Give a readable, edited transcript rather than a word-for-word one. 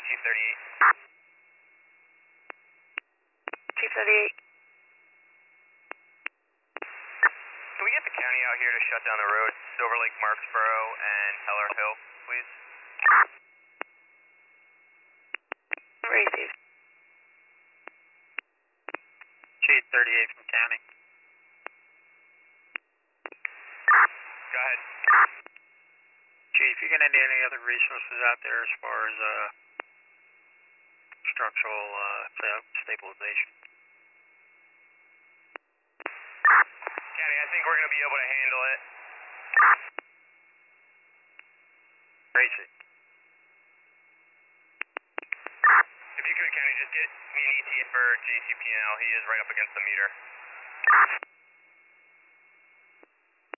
Chief 38. Chief 38. Can we get the county out here to shut down the road, Silver Lake, Marksboro, and Heller Hill, please? Received. Chief 38 from county. Go ahead. Chief, you gonna need any other resources out there as far as structural stabilization? County, I think we're going to be able to handle it. Tracy. If you could, County, just get me an ETA for JCP&L. He is right up against the meter.